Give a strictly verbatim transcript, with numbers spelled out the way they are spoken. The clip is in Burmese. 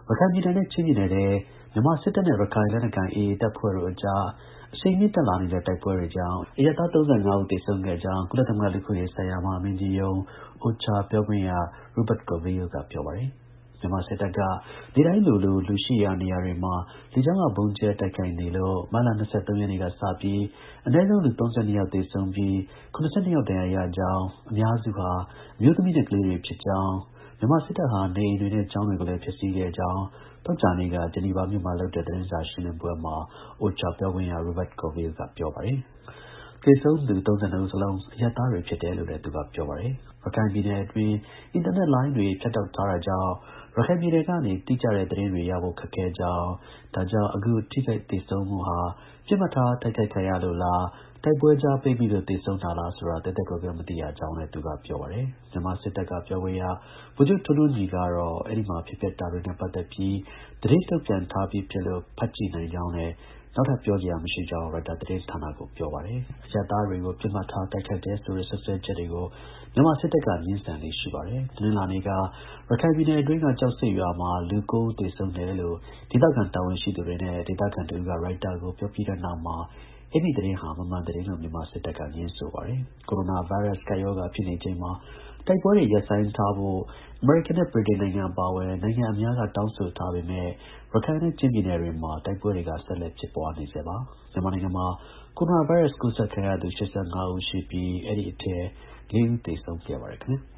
ခိုင်ပြည်နယ်နဲ့ချင်းပြည်နယ်ထဲမြန်မာစစ်တပ်နဲ့ရခိုင်လက်နက်ကိုင် AA တပ်ဖွဲ့တို့အကြားအရှိန်မြင့်တက်လာနေတဲ့တိုက်ပွဲတွေကြောင့်အရပ်သား ၃၅ ဦးသေဆုံးခဲ့ကြောင်း ကုလသမဂ္ဂလူ့အခွင့်အရေးဆိုင်ရာမဟာမင်းကြီးရုံး OCHA ပြောခွင့်ရ Rupert Colville က ပြောပါတယ်။ မြန်မာစစ်တပ်က နေ့တိုင်းလိုလို လူရှိရာနေရာတွေမှာ လေကြောင်းက ဗုံးကြဲတိုက်ခိုက်နေလို့ မတ်လ ၂၃ ရက်နေ့ကစပြီး အနည်းဆုံး လူ ၃၂ ယောက်သေဆုံးပြီး ၇၂ ယောက် ဒဏ်ရာရကြောင်း၊ အများစုဟာ အမျိုးသမီးနဲ့ ကလေးတွေဖြစ်ကြောင်း၊ မြန်မာစစ်တပ်ဟာ နေအိမ်တွေနဲ့ ကျောင်းတွေကိုလည်း ဖျက်ဆီးခဲ့ကြောင်း သောကြာနေ့က ဂျနီဗာမြို့မှာလုပ်တဲ့ သတင်းစာရှင်းလင်းပွဲမှာ OCHA ပြောခွင့်ရ Rupert Colville က ပြောပါတယ်။ သေဆုံးသူ ၃၂ ဦးစလုံး အရပ်သားတွေဖြစ်တယ်လို့လည်း သူက ပြောပါတယ်။ ရခိုင်ပြည်နယ်အတွင်း အင်တာနက်လိုင်းတွေ ဖြတ်တောက်ထားတာကြောင့် ရခိုင်ပြည်နယ်ကနေ တိကျတဲ့သတင်းတွေရဖို့ ခက်ခဲကြောင်း၊ ဒါကြောင့် အခု ထိခိုက်သေဆုံးမှုဟာ ပစ်မှတ်ထား တိုက်ခိုက်ခံရလို့လား၊ တိုက်ပွဲကြား ပိတ်မိလို့ သေဆုံးတာလားဆိုတာ သဲသဲကွဲကွဲ မသိရကြောင်းလည်း သူက ပြောပါတယ်။ မြန်မာစစ်တပ်က ပြောခွင့်ရ ဗိုလ်ချုပ် ထွန်းထွန်းညီကတော့ အဲဒီမှာ ဖြစ်ပျက်တာတွေနဲ့ ပတ်သက်ပြီး သတင်းထုတ်ပြန်ထားပြီးဖြစ်လို့ ဖတ်ကြည့်နိုင်ကြောင်းနဲ့ နောက်ထပ် ပြောစရာမရှိကြောင်း ရိုက်တာသတင်းဌာနကို ပြောပါတယ်။ အရပ်သားတွေကို ပစ်မှတ်ထား တိုက်ခိုက်တယ်ဆိုတဲ့ စွပ်စွဲချက်တွေကို မြန်မာစစ်တပ်က ငြင်းဆန်လေ့ရှိပါတယ်။ တနင်္လာနေ့က ရခိုင်ပြည်နယ်အတွင်းက ကျောက်ဆိပ်ရွာမှာ လူ ၉ ဦး သေဆုံးတယ်လို့ ဒေသခံ တာဝန်ရှိသူတွေနဲ့ ဒေသခံတစ်ဦးက ရိုက်တာကို ပြောပြီးတဲ့နောက်မှာ အဲဒီသတင်းဟာ မမှန်သတင်းလို့ မြန်မာစစ်တပ်က ငြင်းဆိုပါတယ်။ ကိုရိုနာဗိုင်းရပ်စ် ကပ်ရောဂါဖြစ်နေချိန်မှာ တိုက်ပွဲတွေ ရပ်ဆိုင်းထားဖို့ အမေရိကန်နဲ့ ဗြိတိန်နိုင်ငံအပါအဝင် နိုင်ငံအများက တောင်းဆိုထားပေမဲ့ ရခိုင်နဲ့ ချင်းပြည်နယ်တွေမှာ တိုက်ပွဲတွေက ဆက်လက်ဖြစ်ပွားနေဆဲပါ။ မြန်မာနိုင်ငံမှာ ကိုရိုနာဗိုင်းရပ်စ် ကူးစက်ခံရသူ ၈၅ ဦးရှိပြီး အဲဒီအထဲ ၄ ဦး သေဆုံးခဲ့ပါတယ်ခင်ဗျာ။